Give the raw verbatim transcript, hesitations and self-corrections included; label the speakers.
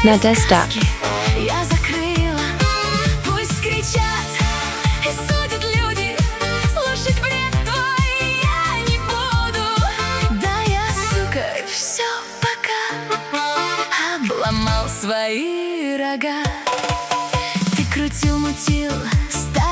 Speaker 1: Nadesta.
Speaker 2: Я закрыла, пусть кричат и судят люди, слушать бред твой я не буду. Да я, сука, все пока обломал свои рога. Ты крутил, мутил,